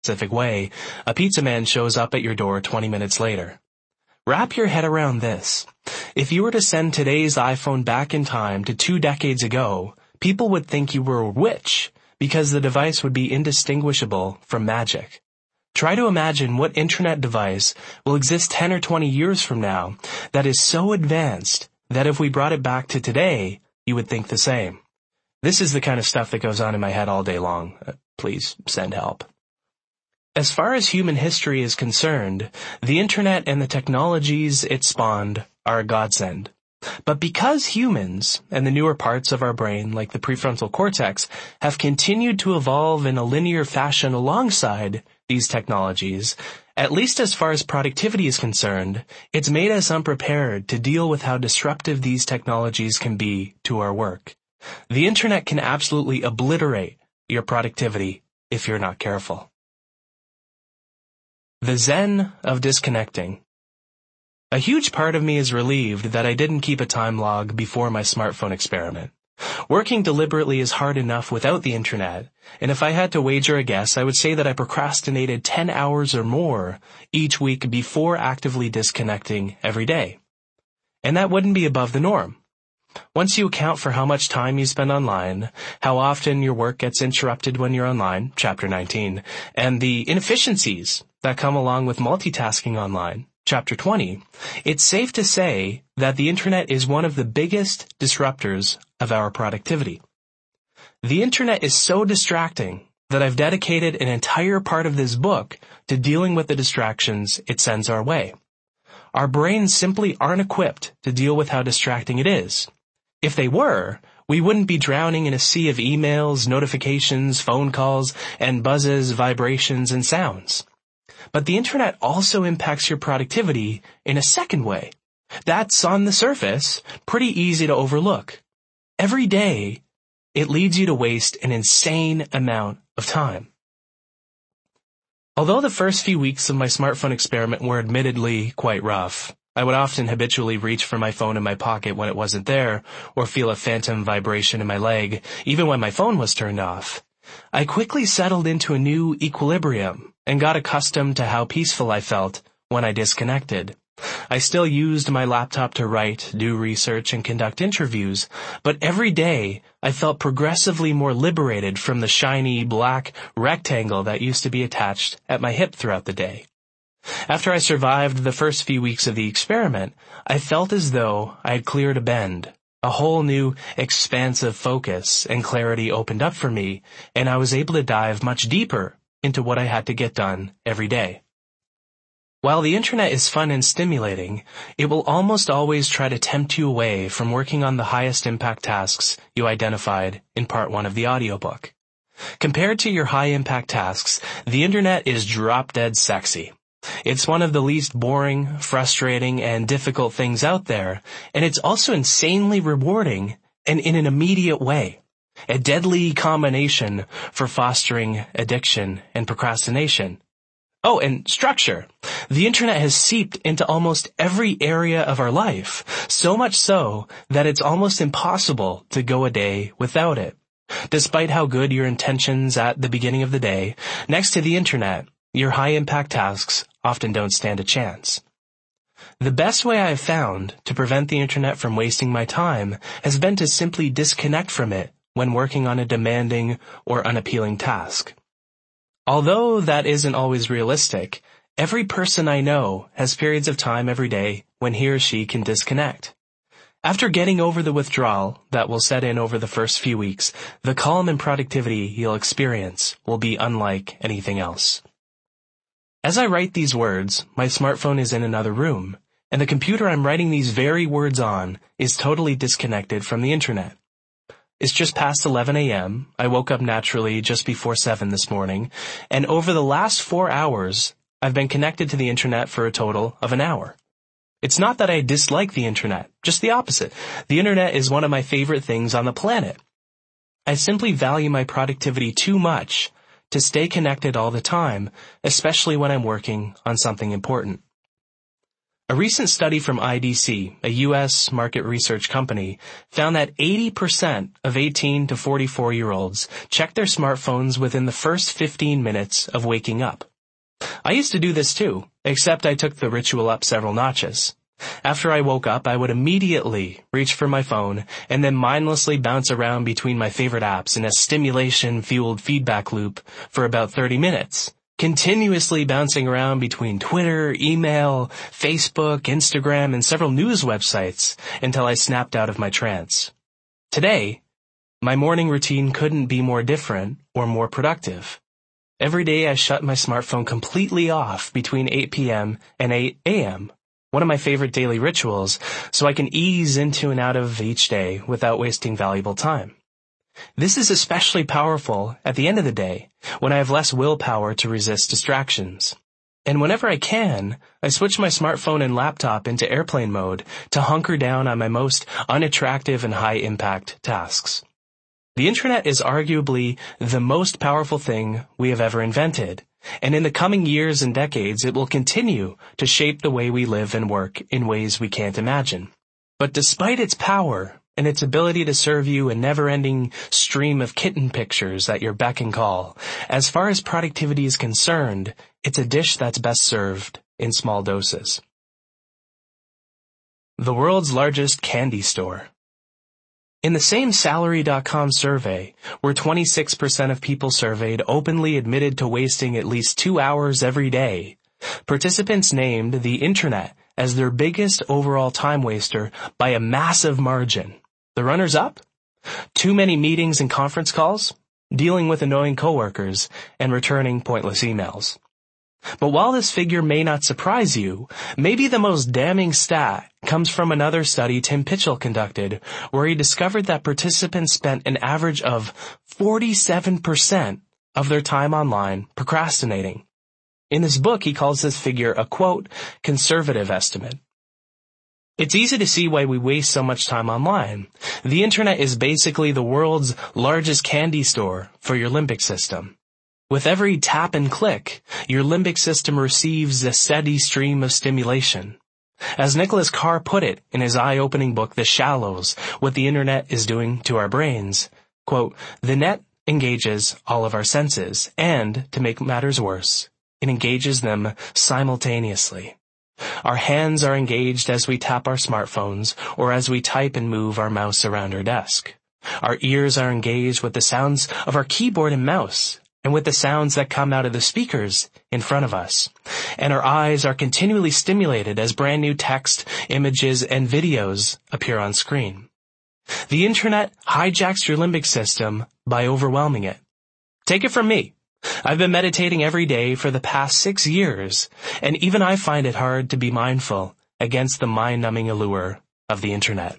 specific way, a pizza man shows up at your door 20 minutes later. Wrap your head around this. If you were to send today's iPhone back in time to 2 decades ago, people would think you were a witch because the device would be indistinguishable from magic. Try to imagine what internet device will exist 10 or 20 years from now that is so advanced that if we brought it back to today, you would think the same. This is the kind of stuff that goes on in my head all day long. Please send help. As far as human history is concerned, the internet and the technologies it spawned are a godsend. But because humans and the newer parts of our brain, like the prefrontal cortex, have continued to evolve in a linear fashion alongside these technologies, at least as far as productivity is concerned, it's made us unprepared to deal with how disruptive these technologies can be to our work. The internet can absolutely obliterate your productivity if you're not careful. The Zen of disconnecting. A huge part of me is relieved that I didn't keep a time log before my smartphone experiment. Working deliberately is hard enough without the internet, and if I had to wager a guess, I would say that I procrastinated 10 hours or more each week before actively disconnecting every day. And that wouldn't be above the norm. Once you account for how much time you spend online, how often your work gets interrupted when you're online, Chapter 19, and the inefficiencies that come along with multitasking online, Chapter 20, it's safe to say that the internet is one of the biggest disruptors of our productivity. The internet is so distracting that I've dedicated an entire part of this book to dealing with the distractions it sends our way. Our brains simply aren't equipped to deal with how distracting it is. If they were, we wouldn't be drowning in a sea of emails, notifications, phone calls, and buzzes, vibrations, and sounds. But the internet also impacts your productivity in a second way. That's, on the surface, pretty easy to overlook. Every day, it leads you to waste an insane amount of time. Although the first few weeks of my smartphone experiment were admittedly quite rough, I would often habitually reach for my phone in my pocket when it wasn't there, or feel a phantom vibration in my leg, even when my phone was turned off. I quickly settled into a new equilibrium and got accustomed to how peaceful I felt when I disconnected. I still used my laptop to write, do research, and conduct interviews, but every day I felt progressively more liberated from the shiny black rectangle that used to be attached at my hip throughout the day. After I survived the first few weeks of the experiment, I felt as though I had cleared a bend. A whole new expansive focus and clarity opened up for me, and I was able to dive much deeper into what I had to get done every day. While the internet is fun and stimulating, it will almost always try to tempt you away from working on the highest impact tasks you identified in part 1 of the audiobook. Compared to your high impact tasks, the internet is drop dead sexy. It's one of the least boring, frustrating, and difficult things out there, and it's also insanely rewarding and in an immediate way. A deadly combination for fostering addiction and procrastination. Oh, and structure. The internet has seeped into almost every area of our life, so much so that it's almost impossible to go a day without it. Despite how good your intentions at the beginning of the day, next to the internet, your high-impact tasks often don't stand a chance. The best way I have found to prevent the internet from wasting my time has been to simply disconnect from it when working on a demanding or unappealing task. Although that isn't always realistic, every person I know has periods of time every day when he or she can disconnect. After getting over the withdrawal that will set in over the first few weeks, the calm and productivity you'll experience will be unlike anything else. As I write these words, my smartphone is in another room, and the computer I'm writing these very words on is totally disconnected from the internet. It's just past 11 a.m. I woke up naturally just before 7 this morning, and over the last 4 hours, I've been connected to the internet for a total of an hour. It's not that I dislike the internet, just the opposite. The internet is one of my favorite things on the planet. I simply value my productivity too much to stay connected all the time, especially when I'm working on something important. A recent study from IDC, a U.S. market research company, found that 80% of 18 to 44-year-olds check their smartphones within the first 15 minutes of waking up. I used to do this too, except I took the ritual up several notches. After I woke up, I would immediately reach for my phone and then mindlessly bounce around between my favorite apps in a stimulation-fueled feedback loop for about 30 minutes, continuously bouncing around between Twitter, email, Facebook, Instagram, and several news websites until I snapped out of my trance. Today, my morning routine couldn't be more different or more productive. Every day I shut my smartphone completely off between 8 p.m. and 8 a.m., one of my favorite daily rituals, so I can ease into and out of each day without wasting valuable time. This is especially powerful at the end of the day, when I have less willpower to resist distractions. And whenever I can, I switch my smartphone and laptop into airplane mode to hunker down on my most unattractive and high-impact tasks. The internet is arguably the most powerful thing we have ever invented, and in the coming years and decades it will continue to shape the way we live and work in ways we can't imagine. But despite its power and its ability to serve you a never-ending stream of kitten pictures at your beck and call, as far as productivity is concerned, it's a dish that's best served in small doses. The world's largest candy store. In the same Salary.com survey, where 26% of people surveyed openly admitted to wasting at least 2 hours every day, participants named the internet as their biggest overall time waster by a massive margin. The runners-up? Too many meetings and conference calls, dealing with annoying coworkers, and returning pointless emails. But while this figure may not surprise you, maybe the most damning stat comes from another study Tim Pitchell conducted, where he discovered that participants spent an average of 47% of their time online procrastinating. In his book, he calls this figure a, quote, conservative estimate. It's easy to see why we waste so much time online. The internet is basically the world's largest candy store for your limbic system. With every tap and click, your limbic system receives a steady stream of stimulation. As Nicholas Carr put it in his eye-opening book, The Shallows, What the Internet is Doing to Our Brains, quote, the net engages all of our senses, and, to make matters worse, it engages them simultaneously. Our hands are engaged as we tap our smartphones or as we type and move our mouse around our desk. Our ears are engaged with the sounds of our keyboard and mouse, and with the sounds that come out of the speakers in front of us. And our eyes are continually stimulated as brand new text, images, and videos appear on screen. The internet hijacks your limbic system by overwhelming it. Take it from me. I've been meditating every day for the past 6 years, and even I find it hard to be mindful against the mind-numbing allure of the internet.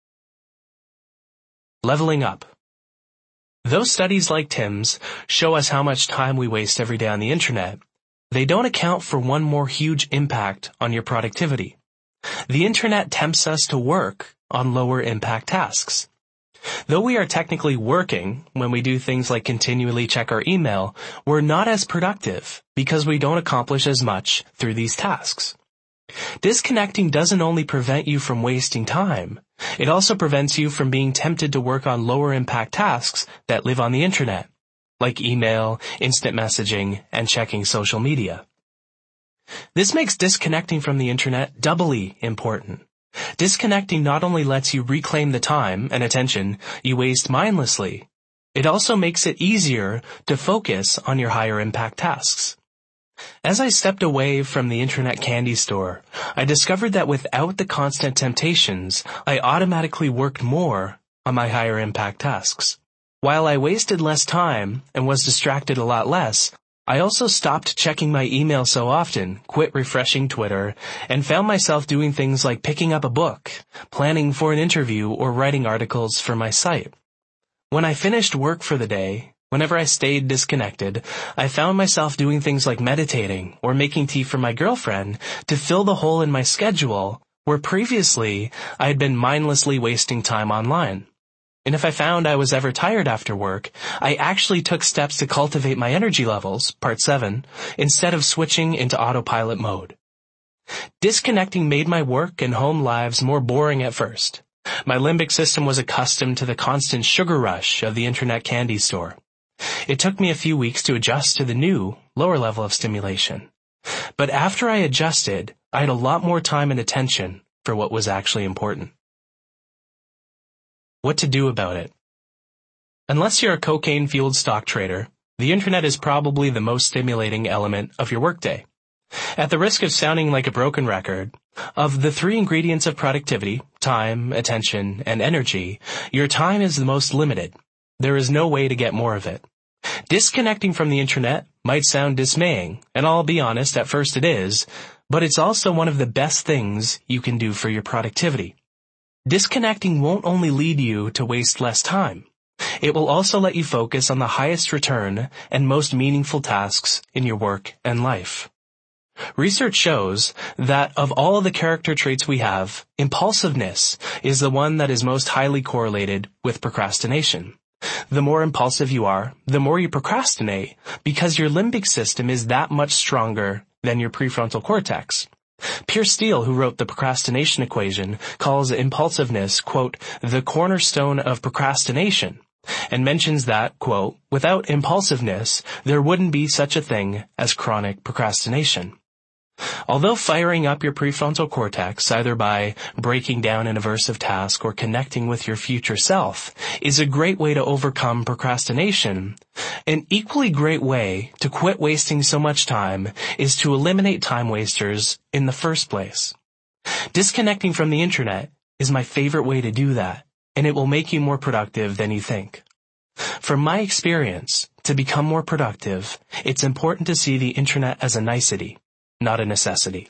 Leveling up. Though studies like Tim's show us how much time we waste every day on the internet, they don't account for one more huge impact on your productivity. The internet tempts us to work on lower impact tasks. Though we are technically working when we do things like continually check our email, we're not as productive because we don't accomplish as much through these tasks. Disconnecting doesn't only prevent you from wasting time, it also prevents you from being tempted to work on lower impact tasks that live on the internet, like email, instant messaging, and checking social media. This makes disconnecting from the internet doubly important. Disconnecting not only lets you reclaim the time and attention you waste mindlessly, it also makes it easier to focus on your higher impact tasks. As I stepped away from the internet candy store, I discovered that without the constant temptations, I automatically worked more on my higher impact tasks. While I wasted less time and was distracted a lot less, I also stopped checking my email so often, quit refreshing Twitter, and found myself doing things like picking up a book, planning for an interview, or writing articles for my site. When I finished work for the day, whenever I stayed disconnected, I found myself doing things like meditating or making tea for my girlfriend to fill the hole in my schedule where previously I had been mindlessly wasting time online. And if I found I was ever tired after work, I actually took steps to cultivate my energy levels, part 7, instead of switching into autopilot mode. Disconnecting made my work and home lives more boring at first. My limbic system was accustomed to the constant sugar rush of the internet candy store. It took me a few weeks to adjust to the new, lower level of stimulation. But after I adjusted, I had a lot more time and attention for what was actually important. What to do about it? Unless you're a cocaine-fueled stock trader, the internet is probably the most stimulating element of your workday. At the risk of sounding like a broken record, of the three ingredients of productivity, time, attention, and energy, your time is the most limited. There is no way to get more of it. Disconnecting from the internet might sound dismaying, and I'll be honest, at first it is, but it's also one of the best things you can do for your productivity. Disconnecting won't only lead you to waste less time. It will also let you focus on the highest return and most meaningful tasks in your work and life. Research shows that of all of the character traits we have, impulsiveness is the one that is most highly correlated with procrastination. The more impulsive you are, the more you procrastinate, because your limbic system is that much stronger than your prefrontal cortex. Pierce Steele, who wrote the procrastination equation, calls impulsiveness, quote, the cornerstone of procrastination, and mentions that, quote, without impulsiveness, there wouldn't be such a thing as chronic procrastination. Although firing up your prefrontal cortex, either by breaking down an aversive task or connecting with your future self, is a great way to overcome procrastination, an equally great way to quit wasting so much time is to eliminate time wasters in the first place. Disconnecting from the internet is my favorite way to do that, and it will make you more productive than you think. From my experience, to become more productive, it's important to see the internet as a nicety, not a necessity.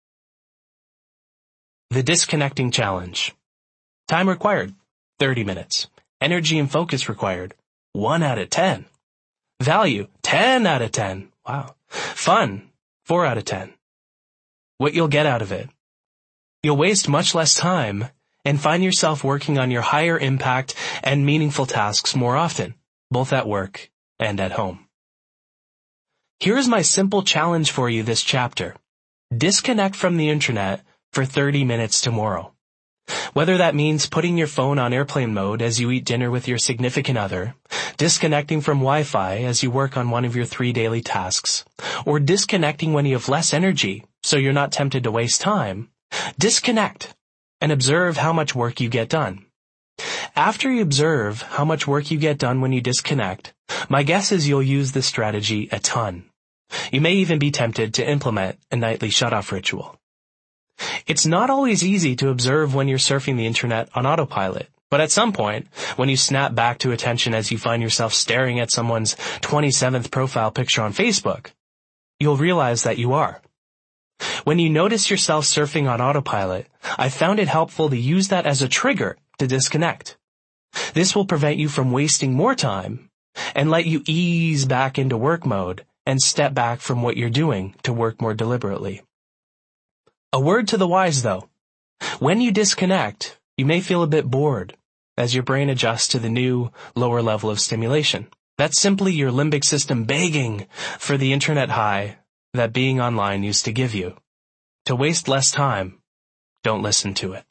The disconnecting challenge. Time required, 30 minutes. Energy and focus required, 1 out of 10. Value, 10 out of 10. Wow. Fun, 4 out of 10. What you'll get out of it. You'll waste much less time and find yourself working on your higher impact and meaningful tasks more often, both at work and at home. Here is my simple challenge for you this chapter. Disconnect from the internet for 30 minutes tomorrow. Whether that means putting your phone on airplane mode as you eat dinner with your significant other, disconnecting from Wi-Fi as you work on one of your 3 daily tasks, or disconnecting when you have less energy so you're not tempted to waste time, disconnect and observe how much work you get done. After you observe how much work you get done when you disconnect, my guess is you'll use this strategy a ton. You may even be tempted to implement a nightly shut-off ritual. It's not always easy to observe when you're surfing the internet on autopilot, but at some point, when you snap back to attention as you find yourself staring at someone's 27th profile picture on Facebook, you'll realize that you are. When you notice yourself surfing on autopilot, I found it helpful to use that as a trigger to disconnect. This will prevent you from wasting more time and let you ease back into work mode and step back from what you're doing to work more deliberately. A word to the wise, though. When you disconnect, you may feel a bit bored as your brain adjusts to the new, lower level of stimulation. That's simply your limbic system begging for the internet high that being online used to give you. To waste less time, don't listen to it.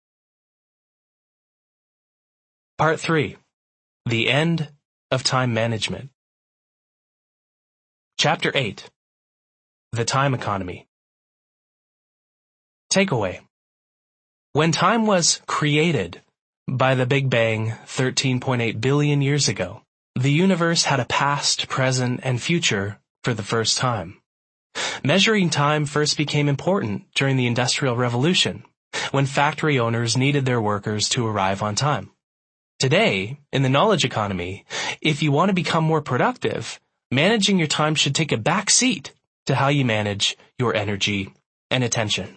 Part 3. The End of Time Management. Chapter 8. The Time Economy. Takeaway. When time was created by the Big Bang 13.8 billion years ago, the universe had a past, present, and future for the first time. Measuring time first became important during the Industrial Revolution, when factory owners needed their workers to arrive on time. Today, in the knowledge economy, if you want to become more productive, managing your time should take a back seat to how you manage your energy and attention.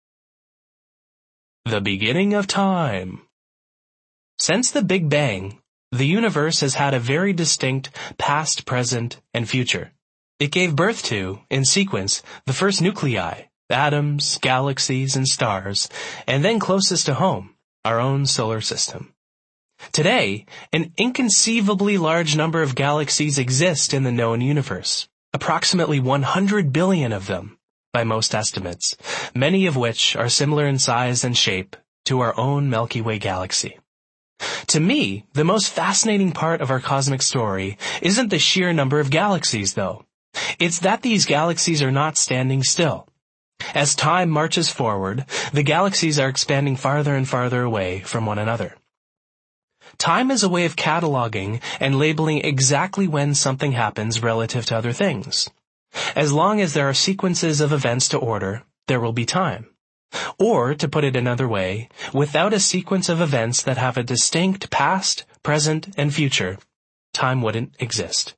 The beginning of time. Since the Big Bang, the universe has had a very distinct past, present, and future. It gave birth to, in sequence, the first nuclei, atoms, galaxies, and stars, and then closest to home, our own solar system. Today, an inconceivably large number of galaxies exist in the known universe, approximately 100 billion of them, by most estimates, many of which are similar in size and shape to our own Milky Way galaxy. To me, the most fascinating part of our cosmic story isn't the sheer number of galaxies, though. It's that these galaxies are not standing still. As time marches forward, the galaxies are expanding farther and farther away from one another. Time is a way of cataloging and labeling exactly when something happens relative to other things. As long as there are sequences of events to order, there will be time. Or, to put it another way, without a sequence of events that have a distinct past, present, and future, time wouldn't exist.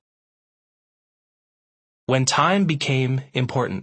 When time became important.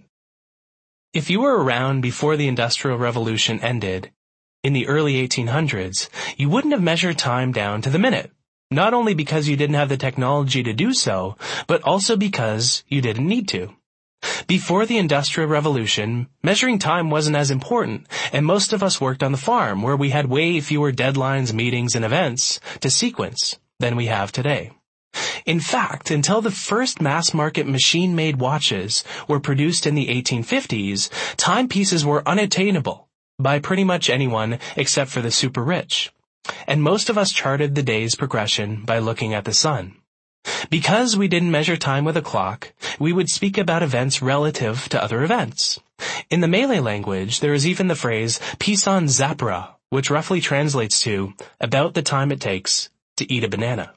If you were around before the Industrial Revolution ended, in the early 1800s, you wouldn't have measured time down to the minute. Not only because you didn't have the technology to do so, but also because you didn't need to. Before the Industrial Revolution, measuring time wasn't as important, and most of us worked on the farm, where we had way fewer deadlines, meetings, and events to sequence than we have today. In fact, until the first mass-market machine-made watches were produced in the 1850s, timepieces were unattainable by pretty much anyone except for the super rich. And most of us charted the day's progression by looking at the sun. Because we didn't measure time with a clock, we would speak about events relative to other events. In the Malay language, there is even the phrase "pisang zapra," which roughly translates to about the time it takes to eat a banana.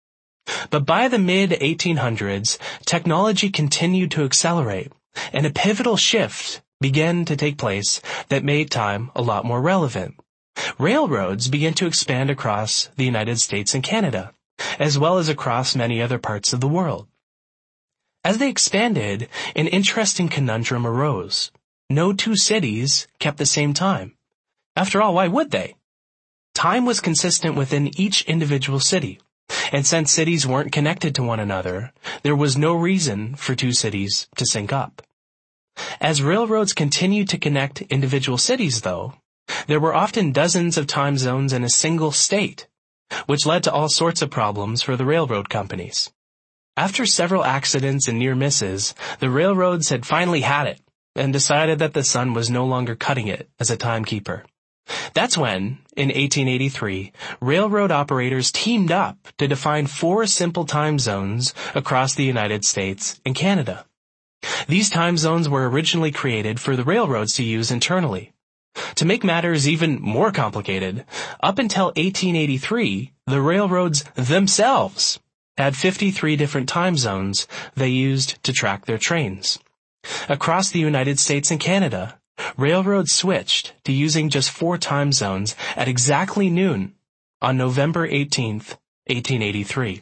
But by the mid-1800s, technology continued to accelerate, and a pivotal shift began to take place that made time a lot more relevant. Railroads began to expand across the United States and Canada, as well as across many other parts of the world. As they expanded, an interesting conundrum arose. No two cities kept the same time. After all, why would they? Time was consistent within each individual city, and since cities weren't connected to one another, there was no reason for two cities to sync up. As railroads continued to connect individual cities, though, there were often dozens of time zones in a single state, which led to all sorts of problems for the railroad companies. After several accidents and near misses, the railroads had finally had it and decided that the sun was no longer cutting it as a timekeeper. That's when, in 1883, railroad operators teamed up to define 4 simple time zones across the United States and Canada. These time zones were originally created for the railroads to use internally. To make matters even more complicated, up until 1883, the railroads themselves had 53 different time zones they used to track their trains. Across the United States and Canada, railroads switched to using just 4 time zones at exactly noon on November 18th, 1883.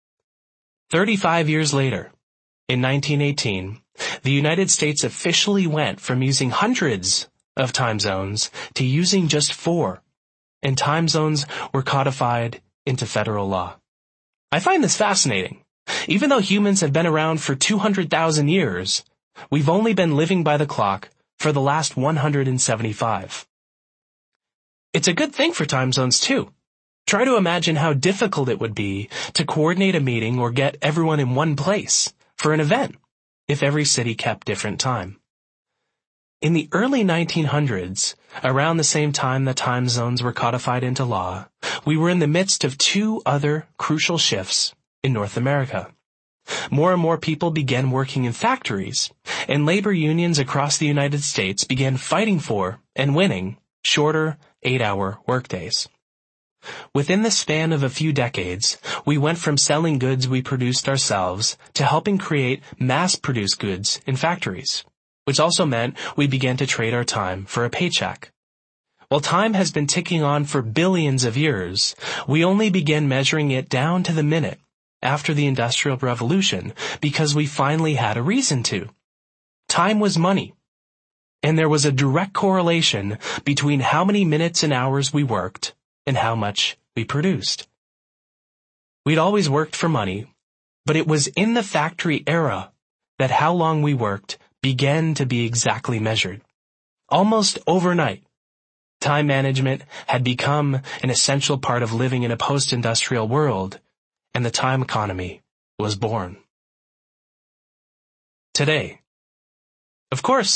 35 years later, in 1918, the United States officially went from using hundreds of time zones to using just 4, and time zones were codified into federal law. I find this fascinating. Even though humans have been around for 200,000 years, we've only been living by the clock for the last 175. It's a good thing for time zones too. Try to imagine how difficult it would be to coordinate a meeting or get everyone in one place for an event if every city kept different time. In the early 1900s, around the same time that time zones were codified into law, we were in the midst of 2 other crucial shifts in North America. More and more people began working in factories, and labor unions across the United States began fighting for and winning shorter 8-hour workdays. Within the span of a few decades, we went from selling goods we produced ourselves to helping create mass-produced goods in factories, which also meant we began to trade our time for a paycheck. While time has been ticking on for billions of years, we only began measuring it down to the minute after the Industrial Revolution because we finally had a reason to. Time was money, and there was a direct correlation between how many minutes and hours we worked and how much we produced. We'd always worked for money, but it was in the factory era that how long we worked began to be exactly measured. Almost overnight, time management had become an essential part of living in a post-industrial world, and the time economy was born. Today, of course,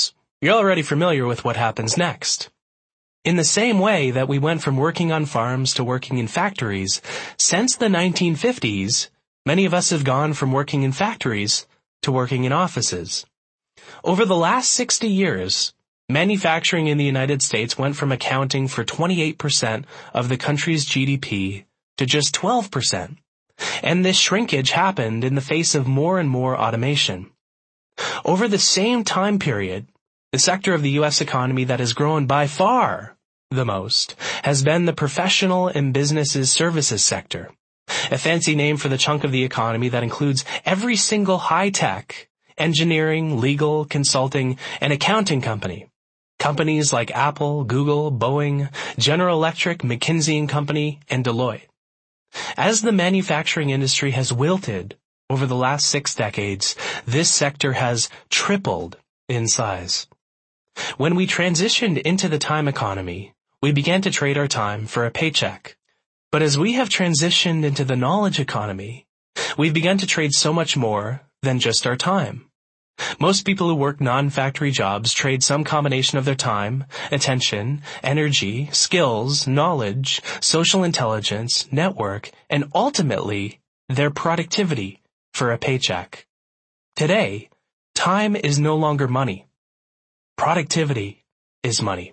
You're already familiar with what happens next. In the same way that we went from working on farms to working in factories, since the 1950s, many of us have gone from working in factories to working in offices. Over the last 60 years, manufacturing in the United States went from accounting for 28% of the country's GDP to just 12%. And this shrinkage happened in the face of more and more automation. Over the same time period, the sector of the U.S. economy that has grown by far the most has been the professional and businesses services sector, a fancy name for the chunk of the economy that includes every single high-tech, engineering, legal, consulting, and accounting company. Companies like Apple, Google, Boeing, General Electric, McKinsey & Company, and Deloitte. As the manufacturing industry has wilted over the last 6 decades, this sector has tripled in size. When we transitioned into the time economy, we began to trade our time for a paycheck. But as we have transitioned into the knowledge economy, we've begun to trade so much more than just our time. Most people who work non-factory jobs trade some combination of their time, attention, energy, skills, knowledge, social intelligence, network, and ultimately, their productivity for a paycheck. Today, time is no longer money. Productivity is money.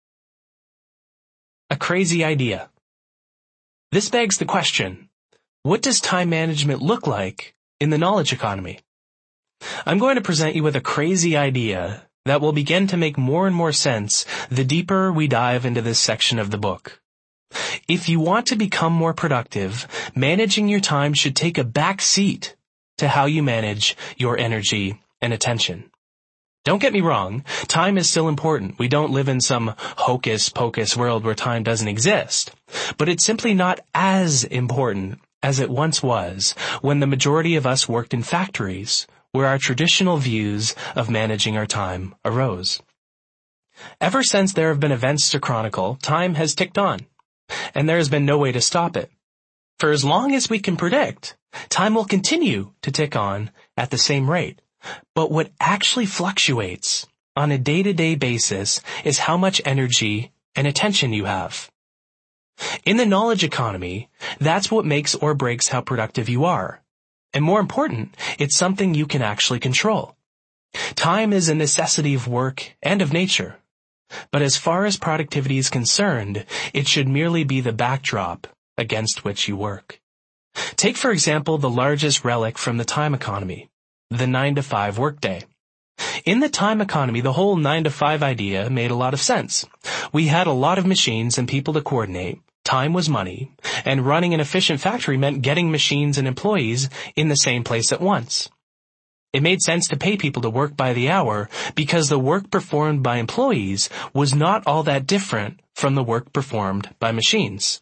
A crazy idea. This begs the question, what does time management look like in the knowledge economy? I'm going to present you with a crazy idea that will begin to make more and more sense the deeper we dive into this section of the book. If you want to become more productive, managing your time should take a back seat to how you manage your energy and attention. Don't get me wrong, time is still important. We don't live in some hocus-pocus world where time doesn't exist. But it's simply not as important as it once was when the majority of us worked in factories, where our traditional views of managing our time arose. Ever since there have been events to chronicle, time has ticked on, and there has been no way to stop it. For as long as we can predict, time will continue to tick on at the same rate. But what actually fluctuates on a day-to-day basis is how much energy and attention you have. In the knowledge economy, that's what makes or breaks how productive you are. And more important, it's something you can actually control. Time is a necessity of work and of nature. But as far as productivity is concerned, it should merely be the backdrop against which you work. Take, for example, the largest relic from the time economy, the 9-to-5 workday. In the time economy, the whole 9-to-5 idea made a lot of sense. We had a lot of machines and people to coordinate, time was money, and running an efficient factory meant getting machines and employees in the same place at once. It made sense to pay people to work by the hour because the work performed by employees was not all that different from the work performed by machines.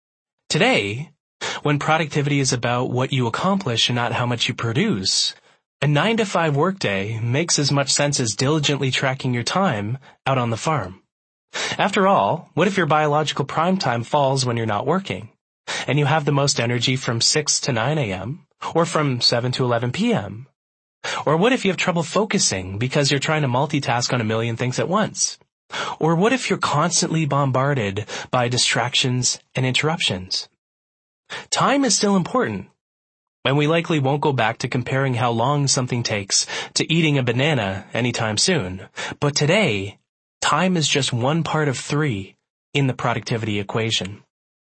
Today, when productivity is about what you accomplish and not how much you produce, a 9-to-5 workday makes as much sense as diligently tracking your time out on the farm. After all, what if your biological prime time falls when you're not working, and you have the most energy from 6 to 9 a.m., or from 7 to 11 p.m.? Or what if you have trouble focusing because you're trying to multitask on a million things at once? Or what if you're constantly bombarded by distractions and interruptions? Time is still important, and we likely won't go back to comparing how long something takes to eating a banana anytime soon. But today, time is just one part of 3 in the productivity equation.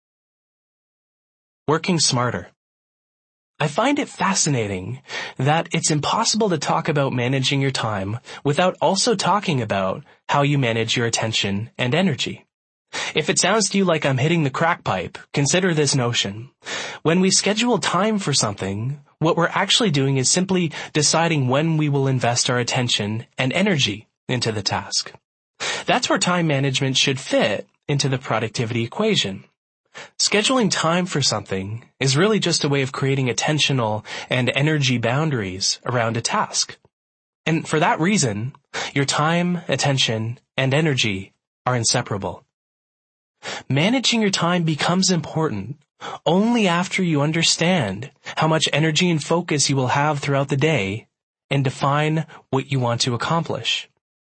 Working smarter. I find it fascinating that it's impossible to talk about managing your time without also talking about how you manage your attention and energy. If it sounds to you like I'm hitting the crack pipe, consider this notion. When we schedule time for something, what we're actually doing is simply deciding when we will invest our attention and energy into the task. That's where time management should fit into the productivity equation. Scheduling time for something is really just a way of creating attentional and energy boundaries around a task. And for that reason, your time, attention, and energy are inseparable. Managing your time becomes important only after you understand how much energy and focus you will have throughout the day and define what you want to accomplish.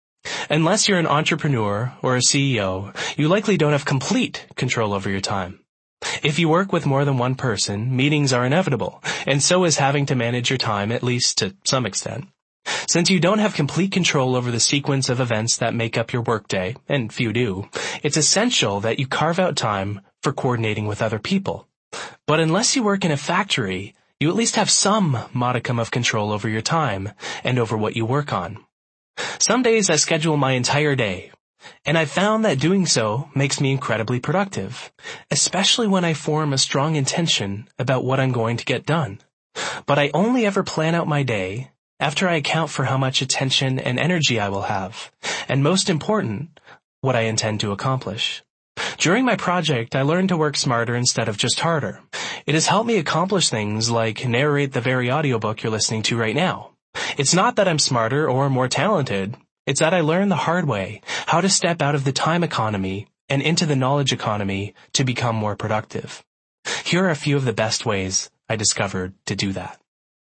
Unless you're an entrepreneur or a CEO, you likely don't have complete control over your time. If you work with more than one person, meetings are inevitable, and so is having to manage your time, at least to some extent. Since you don't have complete control over the sequence of events that make up your workday, and few do, it's essential that you carve out time for coordinating with other people. But unless you work in a factory, you at least have some modicum of control over your time and over what you work on. Some days I schedule my entire day, and I've found that doing so makes me incredibly productive, especially when I form a strong intention about what I'm going to get done. But I only ever plan out my day after I account for how much attention and energy I will have, and most important, what I intend to accomplish. During my project, I learned to work smarter instead of just harder. It has helped me accomplish things like narrate the very audiobook you're listening to right now. It's not that I'm smarter or more talented. It's that I learned the hard way how to step out of the time economy and into the knowledge economy to become more productive. Here are a few of the best ways I discovered to do that.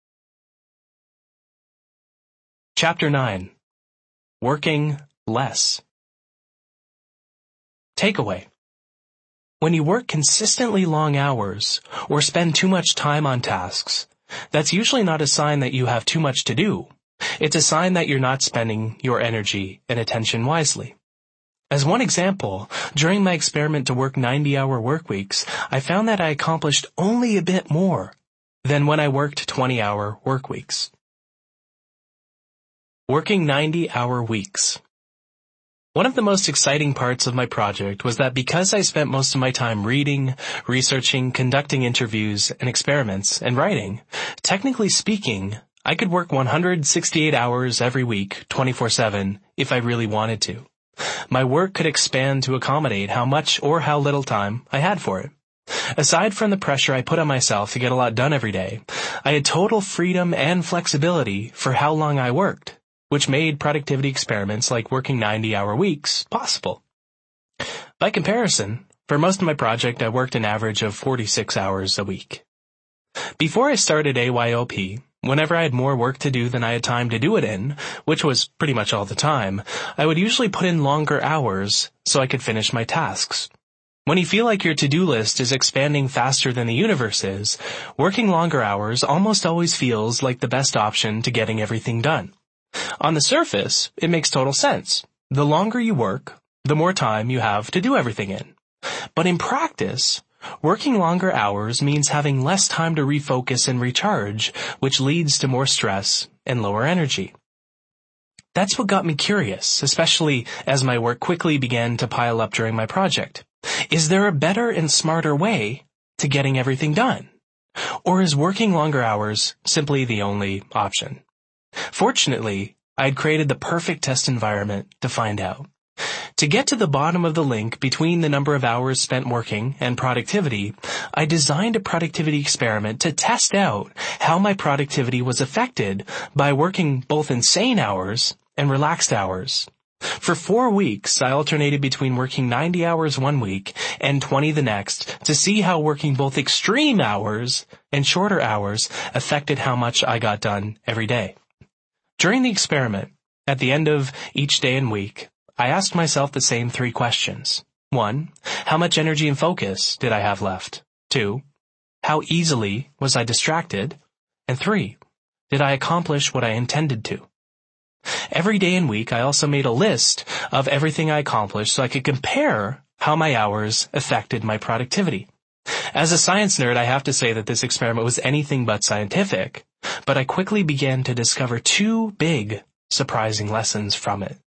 Chapter 9. Working less. Takeaway. When you work consistently long hours or spend too much time on tasks, that's usually not a sign that you have too much to do. It's a sign that you're not spending your energy and attention wisely. As one example, during my experiment to work 90-hour work weeks, I found that I accomplished only a bit more than when I worked 20-hour work weeks. Working 90-hour weeks. One of the most exciting parts of my project was that because I spent most of my time reading, researching, conducting interviews and experiments, and writing, technically speaking, I could work 168 hours every week, 24/7, if I really wanted to. My work could expand to accommodate how much or how little time I had for it. Aside from the pressure I put on myself to get a lot done every day, I had total freedom and flexibility for how long I worked, which made productivity experiments like working 90-hour weeks possible. By comparison, for most of my project, I worked an average of 46 hours a week. Before I started AYOP, whenever I had more work to do than I had time to do it in, which was pretty much all the time, I would usually put in longer hours so I could finish my tasks. When you feel like your to-do list is expanding faster than the universe is, working longer hours almost always feels like the best option to getting everything done. On the surface, it makes total sense. The longer you work, the more time you have to do everything in. But in practice, working longer hours means having less time to refocus and recharge, which leads to more stress and lower energy. That's what got me curious, especially as my work quickly began to pile up during my project. Is there a better and smarter way to getting everything done? Or is working longer hours simply the only option? Fortunately, I had created the perfect test environment to find out. To get to the bottom of the link between the number of hours spent working and productivity, I designed a productivity experiment to test out how my productivity was affected by working both insane hours and relaxed hours. For 4 weeks, I alternated between working 90 hours one week and 20 the next to see how working both extreme hours and shorter hours affected how much I got done every day. During the experiment, at the end of each day and week, I asked myself the same 3 questions. 1. How much energy and focus did I have left? 2. How easily was I distracted? And 3. Did I accomplish what I intended to? Every day and week, I also made a list of everything I accomplished so I could compare how my hours affected my productivity. As a science nerd, I have to say that this experiment was anything but scientific, but I quickly began to discover 2 big, surprising lessons from it.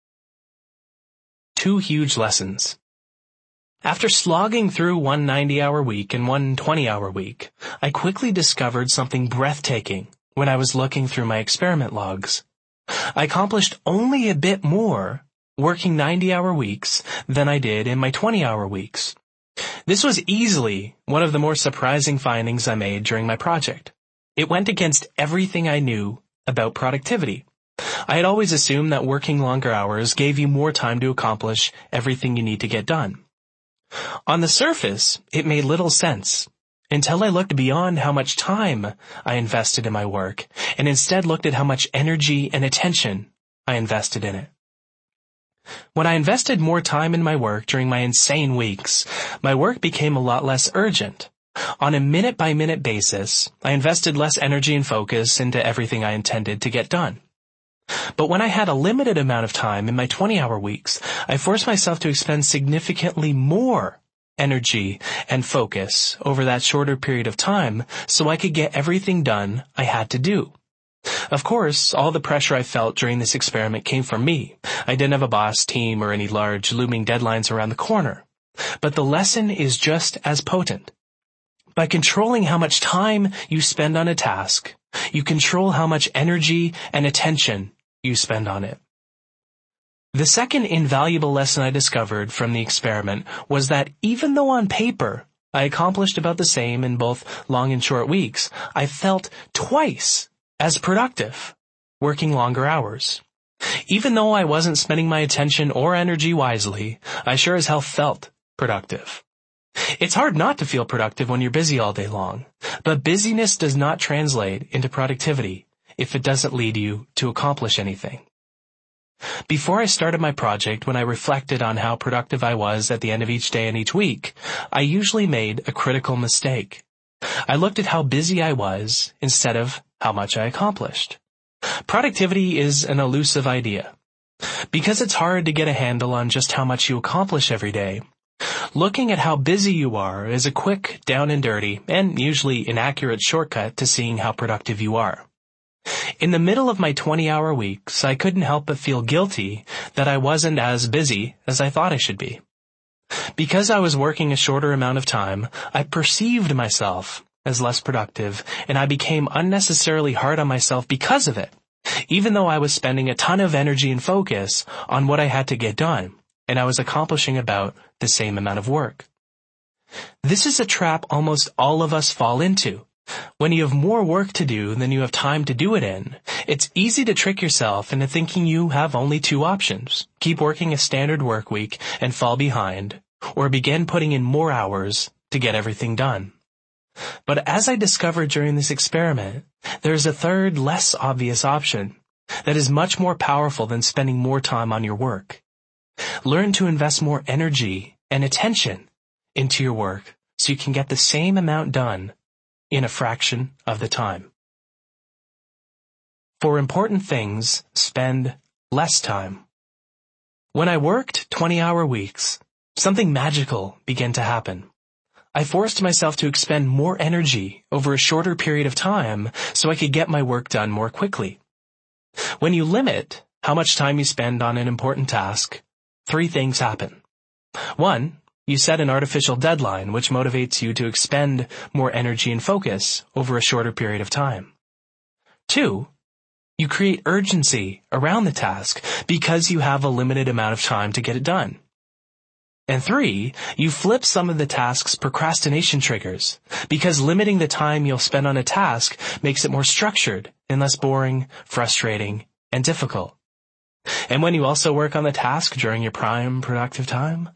2 huge lessons. After slogging through one 90-hour week and one 20-hour week, I quickly discovered something breathtaking when I was looking through my experiment logs. I accomplished only a bit more working 90-hour weeks than I did in my 20-hour weeks. This was easily one of the more surprising findings I made during my project. It went against everything I knew about productivity. I had always assumed that working longer hours gave you more time to accomplish everything you need to get done. On the surface, it made little sense, until I looked beyond how much time I invested in my work, and instead looked at how much energy and attention I invested in it. When I invested more time in my work during my insane weeks, my work became a lot less urgent. On a minute-by-minute basis, I invested less energy and focus into everything I intended to get done. But when I had a limited amount of time in my 20-hour weeks, I forced myself to expend significantly more energy and focus over that shorter period of time so I could get everything done I had to do. Of course, all the pressure I felt during this experiment came from me. I didn't have a boss, team, or any large looming deadlines around the corner. But the lesson is just as potent. By controlling how much time you spend on a task, you control how much energy and attention you spend on it. The second invaluable lesson I discovered from the experiment was that even though on paper I accomplished about the same in both long and short weeks, I felt twice as productive, working longer hours. Even though I wasn't spending my attention or energy wisely, I sure as hell felt productive. It's hard not to feel productive when you're busy all day long, but busyness does not translate into productivity if it doesn't lead you to accomplish anything. Before I started my project, when I reflected on how productive I was at the end of each day and each week, I usually made a critical mistake. I looked at how busy I was instead of how much I accomplished. Productivity is an elusive idea. Because it's hard to get a handle on just how much you accomplish every day, looking at how busy you are is a quick, down and dirty, and usually inaccurate shortcut to seeing how productive you are. In the middle of my 20-hour weeks, I couldn't help but feel guilty that I wasn't as busy as I thought I should be. Because I was working a shorter amount of time, I perceived myself as less productive, and I became unnecessarily hard on myself because of it, even though I was spending a ton of energy and focus on what I had to get done, and I was accomplishing about the same amount of work. This is a trap almost all of us fall into. When you have more work to do than you have time to do it in, it's easy to trick yourself into thinking you have only two options: keep working a standard work week and fall behind, or begin putting in more hours to get everything done. But as I discovered during this experiment, there's a third, less obvious option that is much more powerful than spending more time on your work. Learn to invest more energy and attention into your work so you can get the same amount done in a fraction of the time. For important things, spend less time. When I worked 20-hour weeks, something magical began to happen. I forced myself to expend more energy over a shorter period of time so I could get my work done more quickly. When you limit how much time you spend on an important task, three things happen. 1, you set an artificial deadline which motivates you to expend more energy and focus over a shorter period of time. 2, you create urgency around the task because you have a limited amount of time to get it done. And 3, you flip some of the task's procrastination triggers because limiting the time you'll spend on a task makes it more structured and less boring, frustrating, and difficult. And when you also work on the task during your prime productive time,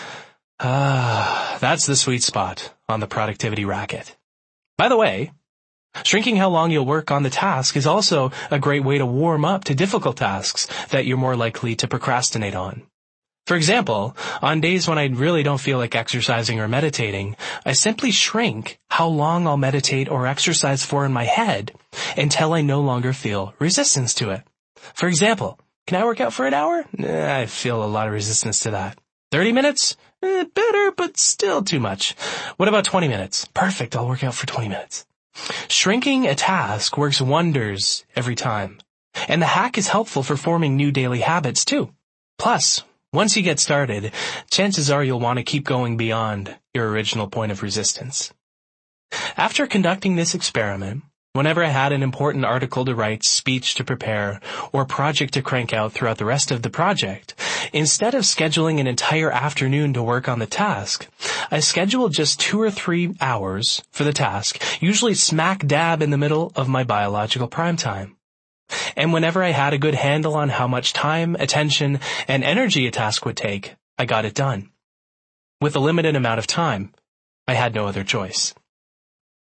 that's the sweet spot on the productivity racket. By the way, shrinking how long you'll work on the task is also a great way to warm up to difficult tasks that you're more likely to procrastinate on. For example, on days when I really don't feel like exercising or meditating, I simply shrink how long I'll meditate or exercise for in my head until I no longer feel resistance to it. For example, can I work out for an hour? I feel a lot of resistance to that. 30 minutes? Better, but still too much. What about 20 minutes? Perfect, I'll work out for 20 minutes. Shrinking a task works wonders every time. And the hack is helpful for forming new daily habits too. Plus, once you get started, chances are you'll want to keep going beyond your original point of resistance. After conducting this experiment, whenever I had an important article to write, speech to prepare, or project to crank out throughout the rest of the project, instead of scheduling an entire afternoon to work on the task, I scheduled just 2 or 3 hours for the task, usually smack dab in the middle of my biological prime time. And whenever I had a good handle on how much time, attention, and energy a task would take, I got it done. With a limited amount of time, I had no other choice.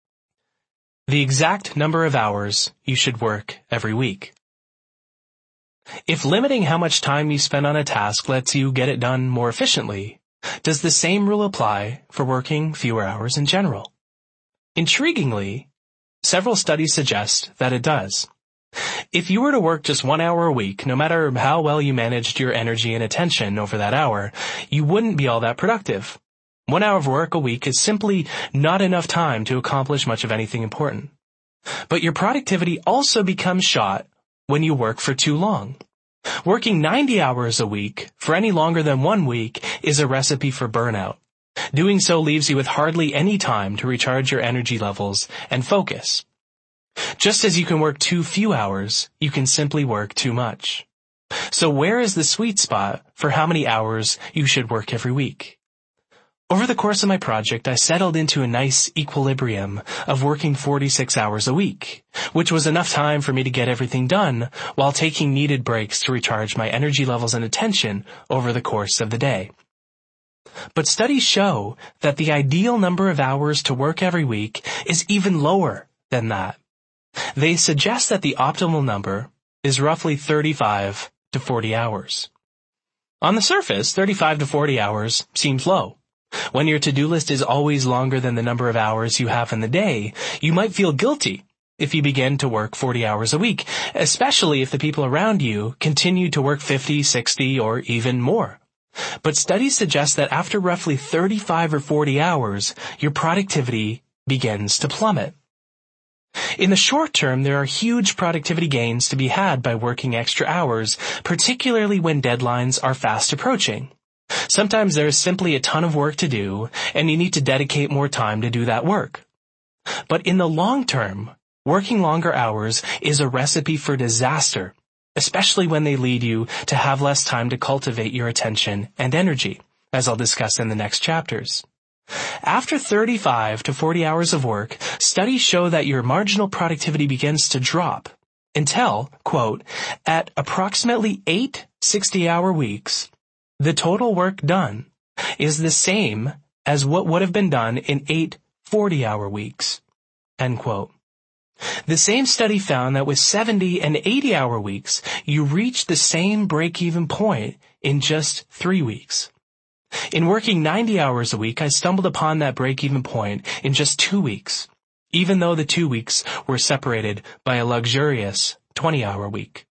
The exact number of hours you should work every week. If limiting how much time you spend on a task lets you get it done more efficiently, does the same rule apply for working fewer hours in general? Intriguingly, several studies suggest that it does. If you were to work just 1 hour a week, no matter how well you managed your energy and attention over that hour, you wouldn't be all that productive. 1 hour of work a week is simply not enough time to accomplish much of anything important. But your productivity also becomes shot when you work for too long. Working 90 hours a week for any longer than 1 week is a recipe for burnout. Doing so leaves you with hardly any time to recharge your energy levels and focus. Just as you can work too few hours, you can simply work too much. So where is the sweet spot for how many hours you should work every week? Over the course of my project, I settled into a nice equilibrium of working 46 hours a week, which was enough time for me to get everything done while taking needed breaks to recharge my energy levels and attention over the course of the day. But studies show that the ideal number of hours to work every week is even lower than that. They suggest that the optimal number is roughly 35 to 40 hours. On the surface, 35 to 40 hours seems low. When your to-do list is always longer than the number of hours you have in the day, you might feel guilty if you begin to work 40 hours a week, especially if the people around you continue to work 50, 60, or even more. But studies suggest that after roughly 35 or 40 hours, your productivity begins to plummet. In the short term, there are huge productivity gains to be had by working extra hours, particularly when deadlines are fast approaching. Sometimes there is simply a ton of work to do, and you need to dedicate more time to do that work. But in the long term, working longer hours is a recipe for disaster, especially when they lead you to have less time to cultivate your attention and energy, as I'll discuss in the next chapters. After 35 to 40 hours of work, studies show that your marginal productivity begins to drop until, quote, at approximately 8 60-hour weeks, the total work done is the same as what would have been done in 8 40-hour weeks, end quote. The same study found that with 70 and 80-hour weeks, you reach the same break-even point in just 3 weeks. In working 90 hours a week, I stumbled upon that break-even point in just 2 weeks, even though the 2 weeks were separated by a luxurious 20-hour week.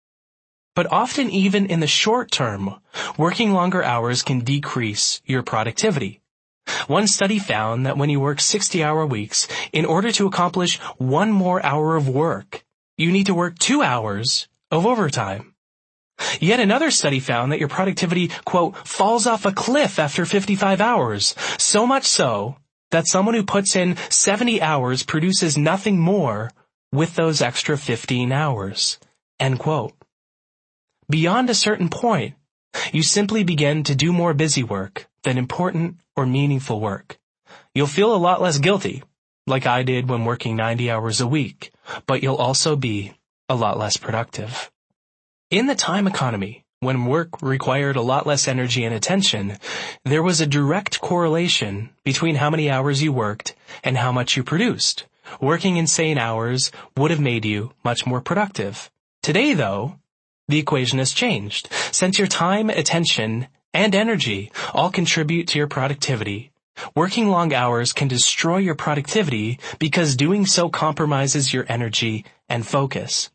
But often even in the short term, working longer hours can decrease your productivity. One study found that when you work 60-hour weeks, in order to accomplish 1 more hour of work, you need to work 2 hours of overtime. Yet another study found that your productivity, quote, falls off a cliff after 55 hours, so much so that someone who puts in 70 hours produces nothing more with those extra 15 hours, end quote. Beyond a certain point, you simply begin to do more busy work than important or meaningful work. You'll feel a lot less guilty, like I did when working 90 hours a week, but you'll also be a lot less productive. In the time economy, when work required a lot less energy and attention, there was a direct correlation between how many hours you worked and how much you produced. Working insane hours would have made you much more productive. Today, though, the equation has changed. Since your time, attention, and energy all contribute to your productivity, working long hours can destroy your productivity because doing so compromises your energy and focus.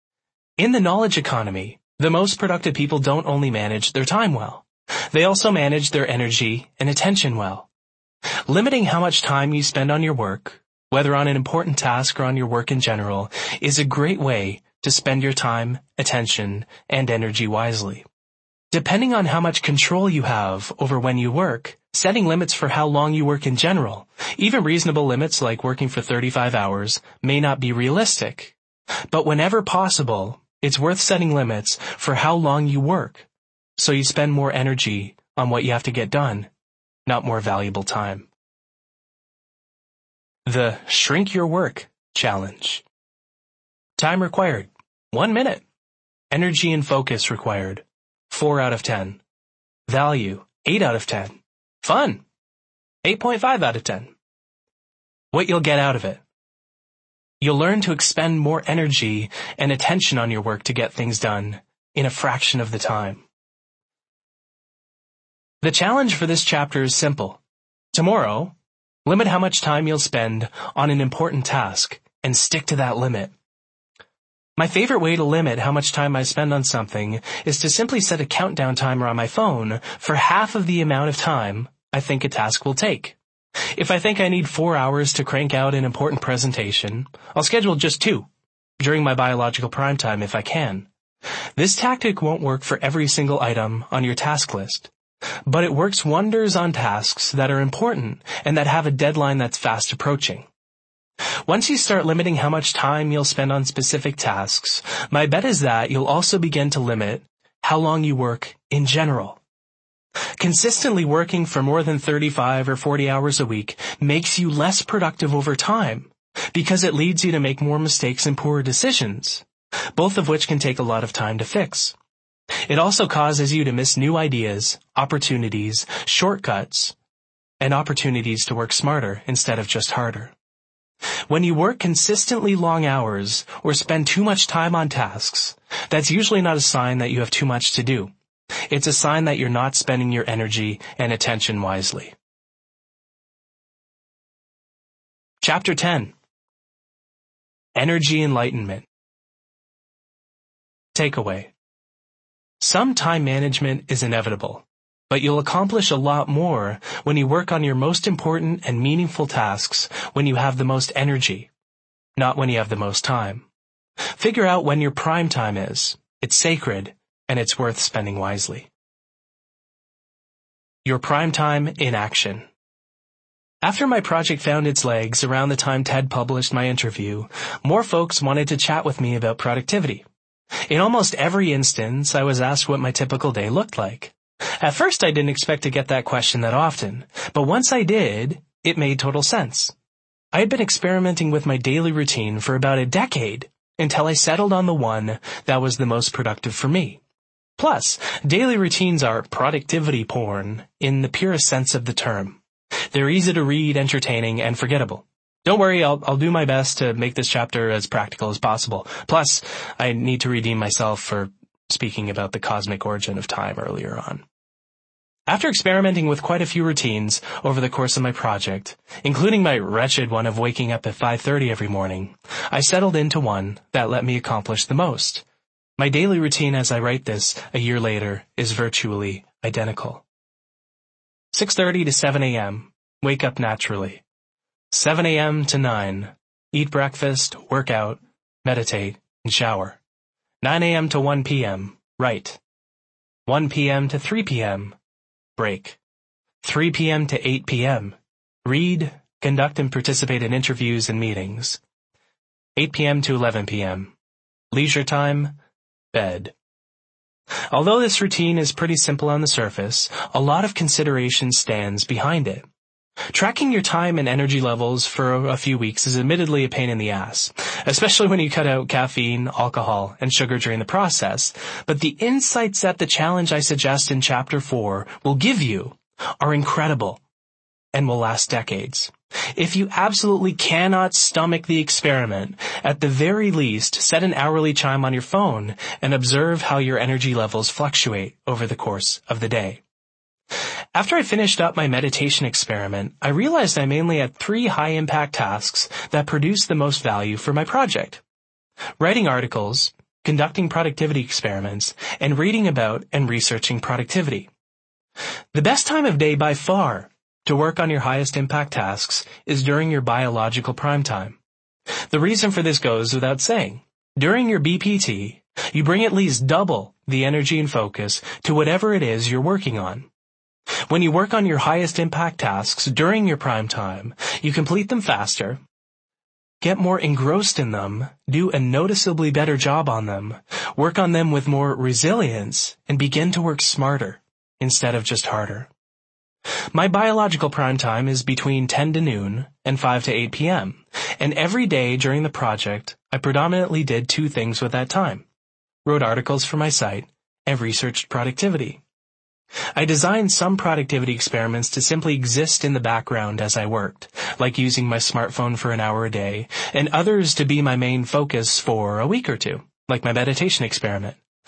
In the knowledge economy, the most productive people don't only manage their time well, they also manage their energy and attention well. Limiting how much time you spend on your work, whether on an important task or on your work in general, is a great way to spend your time, attention, and energy wisely. Depending on how much control you have over when you work, setting limits for how long you work in general, even reasonable limits like working for 35 hours, may not be realistic. But whenever possible, it's worth setting limits for how long you work, so you spend more energy on what you have to get done, not more valuable time. The Shrink Your Work Challenge. Time required, 1 minute. Energy and focus required, 4 out of 10. Value, 8 out of 10. Fun, 8.5 out of 10. What you'll get out of it. You'll learn to expend more energy and attention on your work to get things done, in a fraction of the time. The challenge for this chapter is simple. Tomorrow, limit how much time you'll spend on an important task and stick to that limit. My favorite way to limit how much time I spend on something is to simply set a countdown timer on my phone for half of the amount of time I think a task will take. If I think I need 4 hours to crank out an important presentation, I'll schedule just 2 during my biological prime time if I can. This tactic won't work for every single item on your task list, but it works wonders on tasks that are important and that have a deadline that's fast approaching. Once you start limiting how much time you'll spend on specific tasks, my bet is that you'll also begin to limit how long you work in general. Consistently working for more than 35 or 40 hours a week makes you less productive over time because it leads you to make more mistakes and poorer decisions, both of which can take a lot of time to fix. It also causes you to miss new ideas, opportunities, shortcuts, and opportunities to work smarter instead of just harder. When you work consistently long hours or spend too much time on tasks, that's usually not a sign that you have too much to do. It's a sign that you're not spending your energy and attention wisely. Chapter 10. Energy Enlightenment. Takeaway. Some time management is inevitable, but you'll accomplish a lot more when you work on your most important and meaningful tasks when you have the most energy, not when you have the most time. Figure out when your prime time is. It's sacred, and it's worth spending wisely. Your prime time in action. After my project found its legs around the time TED published my interview, more folks wanted to chat with me about productivity. In almost every instance, I was asked what my typical day looked like. At first, I didn't expect to get that question that often, but once I did, it made total sense. I had been experimenting with my daily routine for about a decade until I settled on the one that was the most productive for me. Plus, daily routines are productivity porn in the purest sense of the term. They're easy to read, entertaining, and forgettable. Don't worry, I'll do my best to make this chapter as practical as possible. Plus, I need to redeem myself for speaking about the cosmic origin of time earlier on. After experimenting with quite a few routines over the course of my project, including my wretched one of waking up at 5:30 every morning, I settled into one that let me accomplish the most. My daily routine as I write this a year later is virtually identical. 6:30 to 7 a.m., wake up naturally. 7 a.m. to 9, eat breakfast, work out, meditate, and shower. 9 a.m. to 1 p.m., write. 1 p.m. to 3 p.m., break. 3 p.m. to 8 p.m., read, conduct and participate in interviews and meetings. 8 p.m. to 11 p.m., leisure time, bed. Although this routine is pretty simple on the surface, a lot of consideration stands behind it. Tracking your time and energy levels for a few weeks is admittedly a pain in the ass, especially when you cut out caffeine, alcohol, and sugar during the process, but the insights that the challenge I suggest in Chapter 4 will give you are incredible and will last decades. If you absolutely cannot stomach the experiment, at the very least, set an hourly chime on your phone and observe how your energy levels fluctuate over the course of the day. After I finished up my meditation experiment, I realized I mainly had 3 high-impact tasks that produced the most value for my project: writing articles, conducting productivity experiments, and reading about and researching productivity. The best time of day by far to work on your highest impact tasks is during your biological prime time. The reason for this goes without saying. During your BPT, you bring at least double the energy and focus to whatever it is you're working on. When you work on your highest impact tasks during your prime time, you complete them faster, get more engrossed in them, do a noticeably better job on them, work on them with more resilience, and begin to work smarter instead of just harder. My biological prime time is between 10 to noon and 5 to 8 p.m., and every day during the project, I predominantly did 2 things with that time: wrote articles for my site and researched productivity. I designed some productivity experiments to simply exist in the background as I worked, like using my smartphone for an hour a day, and others to be my main focus for a week or 2, like my meditation experiment.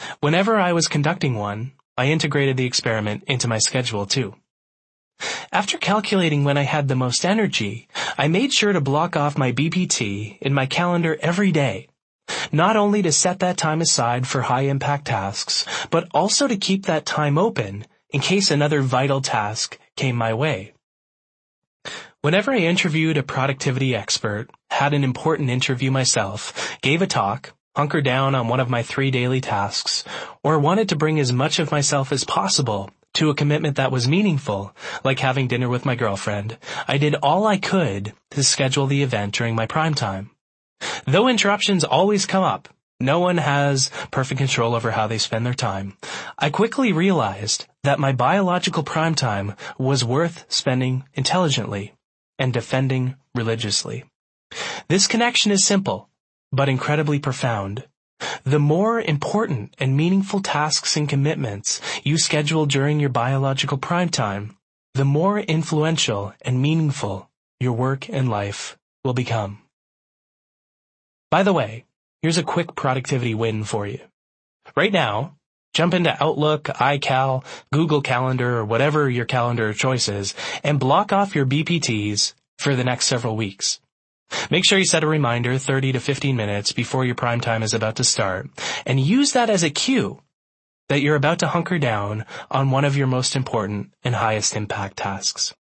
Whenever I was conducting one, I integrated the experiment into my schedule too. After calculating when I had the most energy, I made sure to block off my BPT in my calendar every day, not only to set that time aside for high-impact tasks, but also to keep that time open in case another vital task came my way. Whenever I interviewed a productivity expert, had an important interview myself, gave a talk, hunkered down on one of my 3 daily tasks, or wanted to bring as much of myself as possible to a commitment that was meaningful, like having dinner with my girlfriend, I did all I could to schedule the event during my prime time. Though interruptions always come up, no one has perfect control over how they spend their time. I quickly realized that my biological prime time was worth spending intelligently and defending religiously. This connection is simple, but incredibly profound. The more important and meaningful tasks and commitments you schedule during your biological prime time, the more influential and meaningful your work and life will become. By the way, here's a quick productivity win for you. Right now, jump into Outlook, iCal, Google Calendar, or whatever your calendar of choice is, and block off your BPTs for the next several weeks. Make sure you set a reminder 30 to 15 minutes before your prime time is about to start, and use that as a cue that you're about to hunker down on one of your most important and highest impact tasks.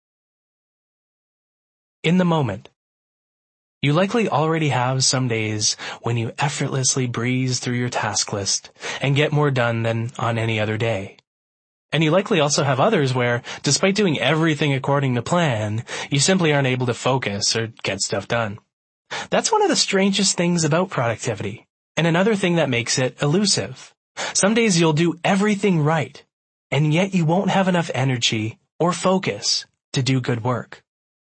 In the moment, you likely already have some days when you effortlessly breeze through your task list and get more done than on any other day. And you likely also have others where, despite doing everything according to plan, you simply aren't able to focus or get stuff done. That's one of the strangest things about productivity, and another thing that makes it elusive. Some days you'll do everything right, and yet you won't have enough energy or focus to do good work.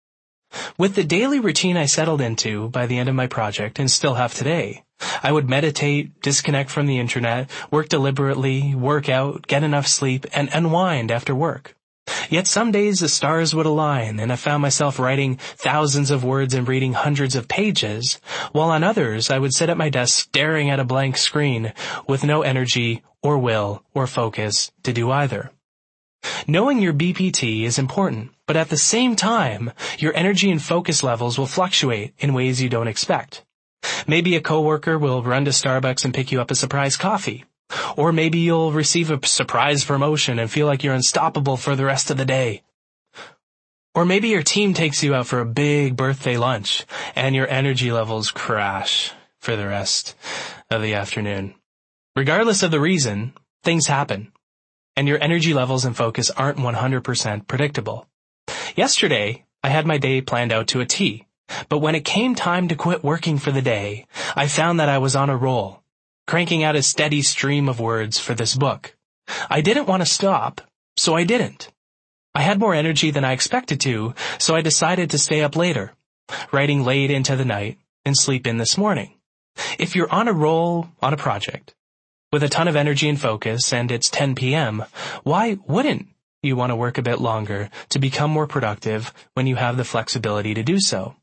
With the daily routine I settled into by the end of my project and still have today, I would meditate, disconnect from the internet, work deliberately, work out, get enough sleep, and unwind after work. Yet some days the stars would align and I found myself writing thousands of words and reading hundreds of pages, while on others I would sit at my desk staring at a blank screen with no energy or will or focus to do either. Knowing your BPT is important, but at the same time, your energy and focus levels will fluctuate in ways you don't expect. Maybe a coworker will run to Starbucks and pick you up a surprise coffee. Or maybe you'll receive a surprise promotion and feel like you're unstoppable for the rest of the day. Or maybe your team takes you out for a big birthday lunch and your energy levels crash for the rest of the afternoon. Regardless of the reason, things happen. And your energy levels and focus aren't 100% predictable. Yesterday, I had my day planned out to a T, but when it came time to quit working for the day, I found that I was on a roll, cranking out a steady stream of words for this book. I didn't want to stop, so I didn't. I had more energy than I expected to, so I decided to stay up later, writing late into the night and sleep in this morning. If you're on a roll on a project, with a ton of energy and focus, and it's 10 p.m., why wouldn't you want to work a bit longer to become more productive when you have the flexibility to do so?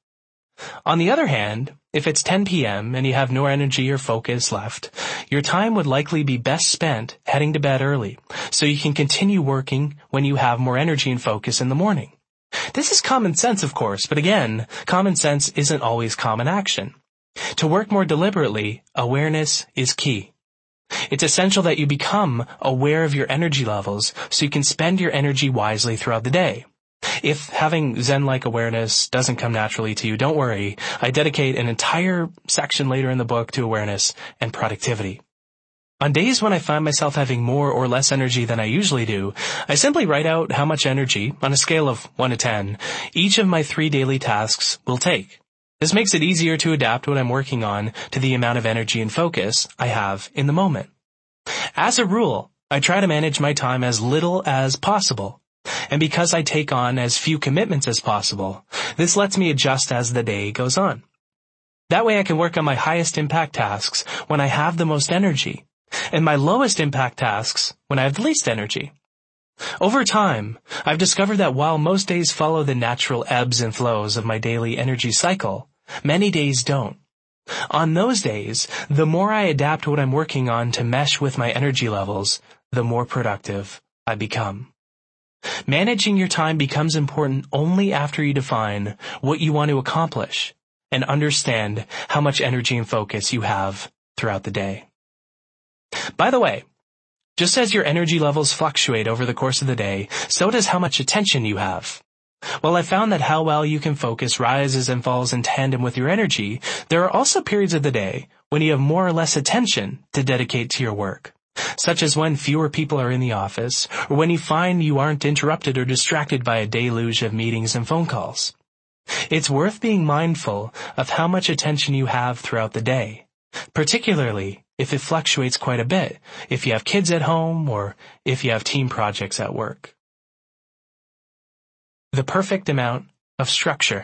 On the other hand, if it's 10 p.m. and you have no energy or focus left, your time would likely be best spent heading to bed early, so you can continue working when you have more energy and focus in the morning. This is common sense, of course, but again, common sense isn't always common action. To work more deliberately, awareness is key. It's essential that you become aware of your energy levels so you can spend your energy wisely throughout the day. If having Zen-like awareness doesn't come naturally to you, don't worry. I dedicate an entire section later in the book to awareness and productivity. On days when I find myself having more or less energy than I usually do, I simply write out how much energy, on a scale of 1 to 10, each of my 3 daily tasks will take. This makes it easier to adapt what I'm working on to the amount of energy and focus I have in the moment. As a rule, I try to manage my time as little as possible. And because I take on as few commitments as possible, this lets me adjust as the day goes on. That way I can work on my highest impact tasks when I have the most energy, and my lowest impact tasks when I have the least energy. Over time, I've discovered that while most days follow the natural ebbs and flows of my daily energy cycle, many days don't. On those days, the more I adapt what I'm working on to mesh with my energy levels, the more productive I become. Managing your time becomes important only after you define what you want to accomplish and understand how much energy and focus you have throughout the day. By the way, just as your energy levels fluctuate over the course of the day, so does how much attention you have. While I found that how well you can focus rises and falls in tandem with your energy, there are also periods of the day when you have more or less attention to dedicate to your work, such as when fewer people are in the office, or when you find you aren't interrupted or distracted by a deluge of meetings and phone calls. It's worth being mindful of how much attention you have throughout the day, particularly if it fluctuates quite a bit, if you have kids at home or if you have team projects at work. The perfect amount of structure.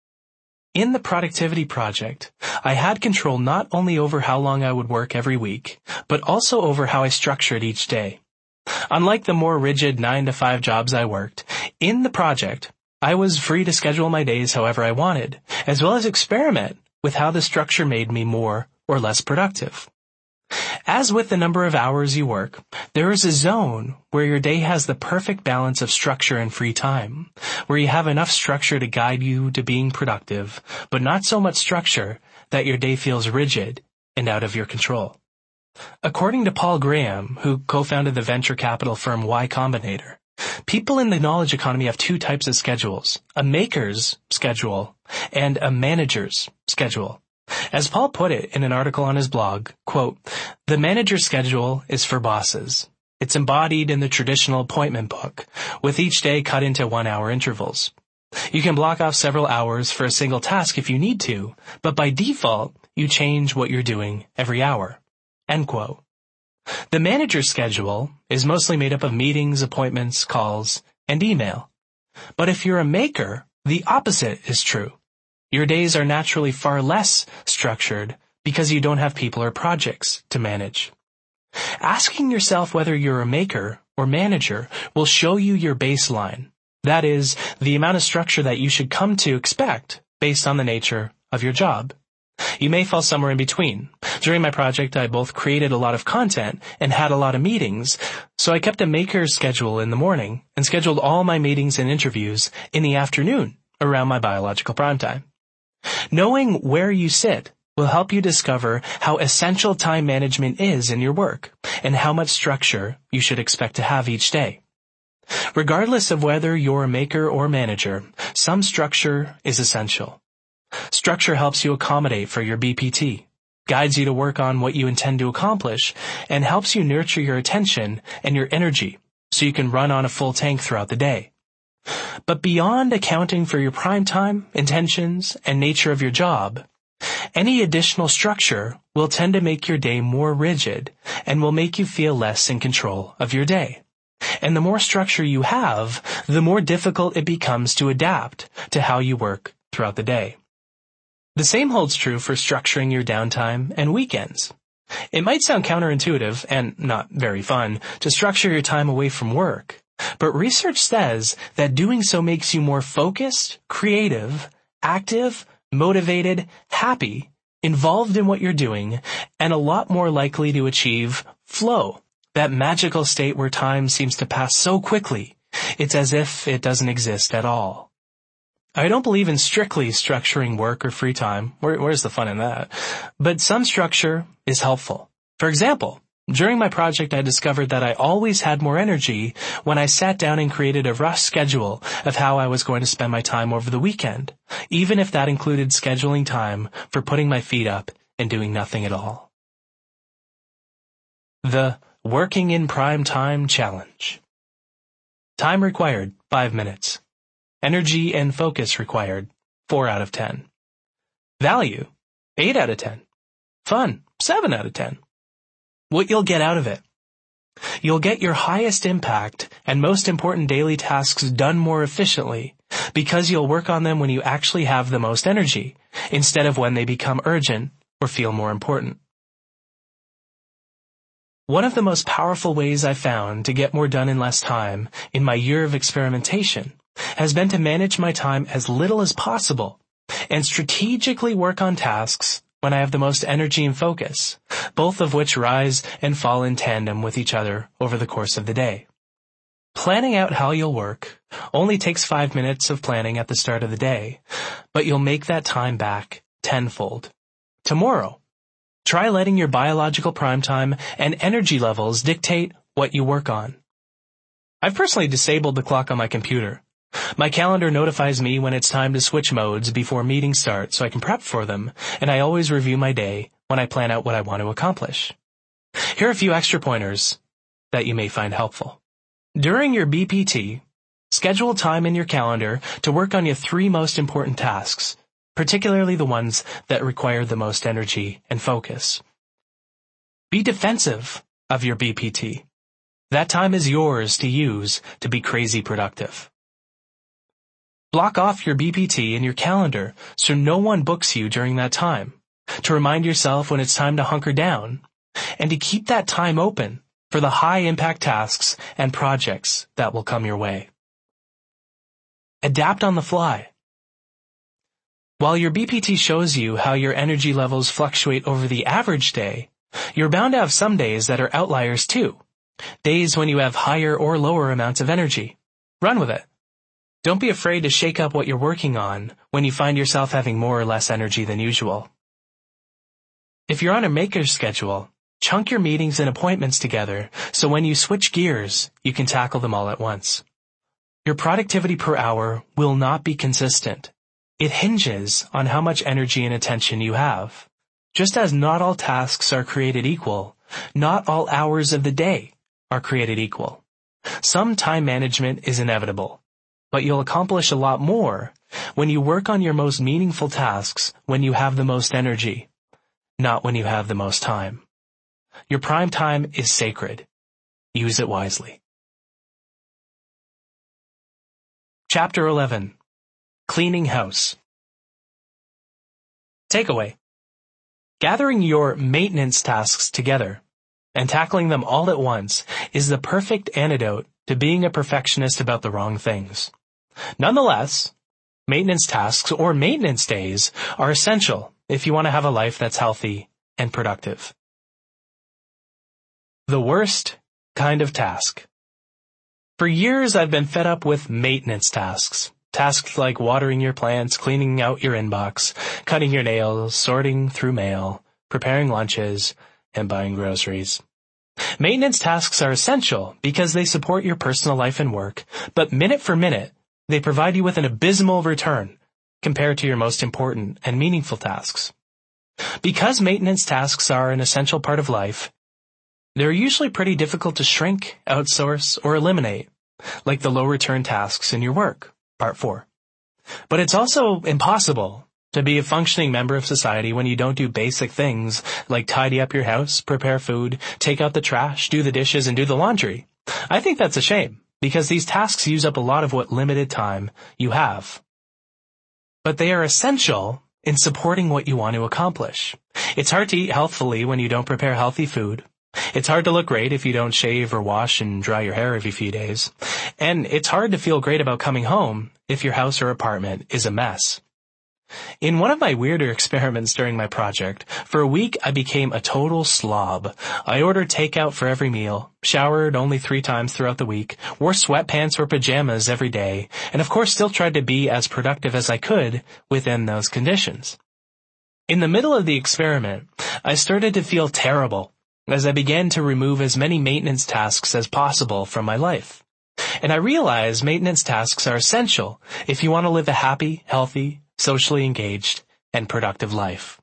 In the productivity project, I had control not only over how long I would work every week, but also over how I structured each day. Unlike the more rigid 9-to-5 jobs I worked, in the project, I was free to schedule my days however I wanted, as well as experiment with how the structure made me more or less productive. As with the number of hours you work, there is a zone where your day has the perfect balance of structure and free time, where you have enough structure to guide you to being productive, but not so much structure that your day feels rigid and out of your control. According to Paul Graham, who co-founded the venture capital firm Y Combinator, people in the knowledge economy have two types of schedules, a maker's schedule and a manager's schedule. As Paul put it in an article on his blog, quote, "The manager's schedule is for bosses. It's embodied in the traditional appointment book, with each day cut into 1-hour intervals. You can block off several hours for a single task if you need to, but by default, you change what you're doing every hour." End quote. The manager's schedule is mostly made up of meetings, appointments, calls, and email. But if you're a maker, the opposite is true. Your days are naturally far less structured because you don't have people or projects to manage. Asking yourself whether you're a maker or manager will show you your baseline. That is, the amount of structure that you should come to expect based on the nature of your job. You may fall somewhere in between. During my project, I both created a lot of content and had a lot of meetings, so I kept a maker's schedule in the morning and scheduled all my meetings and interviews in the afternoon around my biological prime time. Knowing where you sit will help you discover how essential time management is in your work and how much structure you should expect to have each day. Regardless of whether you're a maker or manager, some structure is essential. Structure helps you accommodate for your BPT, guides you to work on what you intend to accomplish, and helps you nurture your attention and your energy so you can run on a full tank throughout the day. But beyond accounting for your prime time, intentions, and nature of your job, any additional structure will tend to make your day more rigid and will make you feel less in control of your day. And the more structure you have, the more difficult it becomes to adapt to how you work throughout the day. The same holds true for structuring your downtime and weekends. It might sound counterintuitive and not very fun to structure your time away from work. But research says that doing so makes you more focused, creative, active, motivated, happy, involved in what you're doing, and a lot more likely to achieve flow, that magical state where time seems to pass so quickly, it's as if it doesn't exist at all. I don't believe in strictly structuring work or free time. Where's the fun in that? But some structure is helpful. For example, during my project, I discovered that I always had more energy when I sat down and created a rough schedule of how I was going to spend my time over the weekend, even if that included scheduling time for putting my feet up and doing nothing at all. The Working in Prime Time Challenge. Time required, 5 minutes. Energy and focus required, 4 out of 10. Value, 8 out of 10. Fun, 7 out of 10. What you'll get out of it. You'll get your highest impact and most important daily tasks done more efficiently because you'll work on them when you actually have the most energy instead of when they become urgent or feel more important. One of the most powerful ways I've found to get more done in less time in my year of experimentation has been to manage my time as little as possible and strategically work on tasks when I have the most energy and focus, both of which rise and fall in tandem with each other over the course of the day. Planning out how you'll work only takes 5 minutes of planning at the start of the day, but you'll make that time back tenfold. Tomorrow, try letting your biological prime time and energy levels dictate what you work on. I've personally disabled the clock on my computer. My calendar notifies me when it's time to switch modes before meetings start so I can prep for them, and I always review my day when I plan out what I want to accomplish. Here are a few extra pointers that you may find helpful. During your BPT, schedule time in your calendar to work on your 3 most important tasks, particularly the ones that require the most energy and focus. Be defensive of your BPT. That time is yours to use to be crazy productive. Block off your BPT in your calendar so no one books you during that time, to remind yourself when it's time to hunker down, and to keep that time open for the high-impact tasks and projects that will come your way. Adapt on the fly. While your BPT shows you how your energy levels fluctuate over the average day, you're bound to have some days that are outliers too. Days when you have higher or lower amounts of energy. Run with it. Don't be afraid to shake up what you're working on when you find yourself having more or less energy than usual. If you're on a maker's schedule, chunk your meetings and appointments together so when you switch gears, you can tackle them all at once. Your productivity per hour will not be consistent. It hinges on how much energy and attention you have. Just as not all tasks are created equal, not all hours of the day are created equal. Some time management is inevitable, but you'll accomplish a lot more when you work on your most meaningful tasks when you have the most energy, not when you have the most time. Your prime time is sacred. Use it wisely. Chapter 11. Cleaning house. Takeaway. Gathering your maintenance tasks together and tackling them all at once is the perfect antidote to being a perfectionist about the wrong things. Nonetheless, maintenance tasks or maintenance days are essential if you want to have a life that's healthy and productive. The worst kind of task. For years, I've been fed up with maintenance tasks. Tasks like watering your plants, cleaning out your inbox, cutting your nails, sorting through mail, preparing lunches, and buying groceries. Maintenance tasks are essential because they support your personal life and work, but minute for minute, they provide you with an abysmal return compared to your most important and meaningful tasks. Because maintenance tasks are an essential part of life, they're usually pretty difficult to shrink, outsource, or eliminate, like the low-return tasks in your work. Part 4. But it's also impossible to be a functioning member of society when you don't do basic things like tidy up your house, prepare food, take out the trash, do the dishes, and do the laundry. I think that's a shame, because these tasks use up a lot of what limited time you have. But they are essential in supporting what you want to accomplish. It's hard to eat healthfully when you don't prepare healthy food. It's hard to look great if you don't shave or wash and dry your hair every few days. And it's hard to feel great about coming home if your house or apartment is a mess. In one of my weirder experiments during my project, for a week I became a total slob. I ordered takeout for every meal, showered only 3 times throughout the week, wore sweatpants or pajamas every day, and of course still tried to be as productive as I could within those conditions. In the middle of the experiment, I started to feel terrible as I began to remove as many maintenance tasks as possible from my life. And I realized maintenance tasks are essential if you want to live a happy, healthy, socially engaged, and productive life.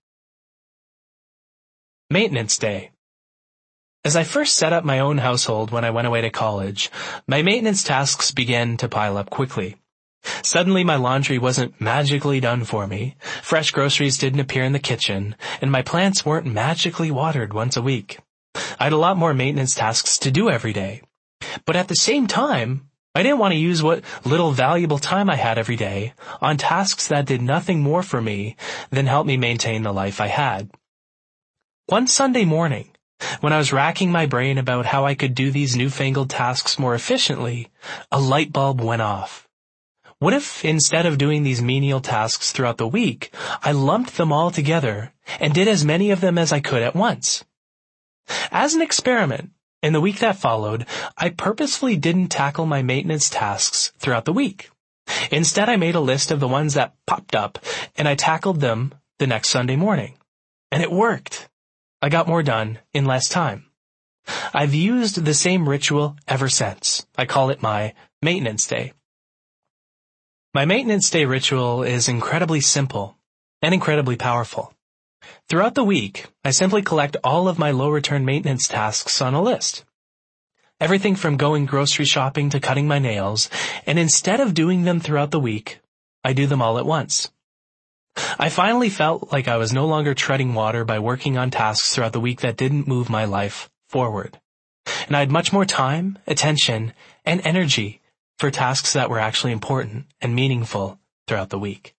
Maintenance Day. As I first set up my own household when I went away to college, my maintenance tasks began to pile up quickly. Suddenly my laundry wasn't magically done for me, fresh groceries didn't appear in the kitchen, and my plants weren't magically watered once a week. I had a lot more maintenance tasks to do every day. But at the same time, I didn't want to use what little valuable time I had every day on tasks that did nothing more for me than help me maintain the life I had. One Sunday morning, when I was racking my brain about how I could do these newfangled tasks more efficiently, a light bulb went off. What if, instead of doing these menial tasks throughout the week, I lumped them all together and did as many of them as I could at once. As an experiment, in the week that followed, I purposefully didn't tackle my maintenance tasks throughout the week. Instead, I made a list of the ones that popped up, and I tackled them the next Sunday morning. And it worked. I got more done in less time. I've used the same ritual ever since. I call it my maintenance day. My maintenance day ritual is incredibly simple and incredibly powerful. Throughout the week, I simply collect all of my low-return maintenance tasks on a list. Everything from going grocery shopping to cutting my nails, and instead of doing them throughout the week, I do them all at once. I finally felt like I was no longer treading water by working on tasks throughout the week that didn't move my life forward. And I had much more time, attention, and energy for tasks that were actually important and meaningful throughout the week.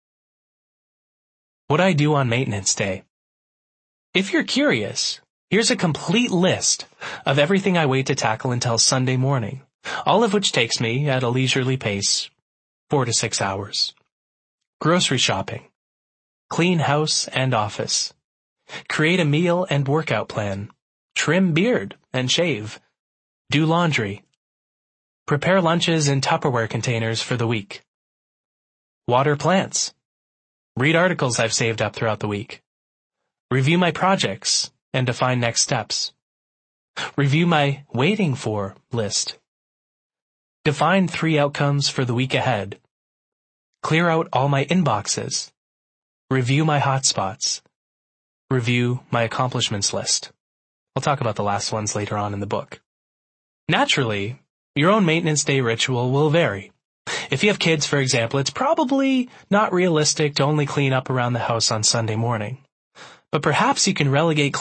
What I do on maintenance day. If you're curious, here's a complete list of everything I wait to tackle until Sunday morning, all of which takes me, at a leisurely pace, 4 to 6 hours. Grocery shopping. Clean house and office. Create a meal and workout plan. Trim beard and shave. Do laundry. Prepare lunches in Tupperware containers for the week. Water plants. Read articles I've saved up throughout the week. Review my projects and define next steps. Review my waiting for list. Define 3 outcomes for the week ahead. Clear out all my inboxes. Review my hotspots. Review my accomplishments list. I'll talk about the last ones later on in the book. Naturally, your own maintenance day ritual will vary. If you have kids, for example, it's probably not realistic to only clean up around the house on Sunday morning. But perhaps you can relegate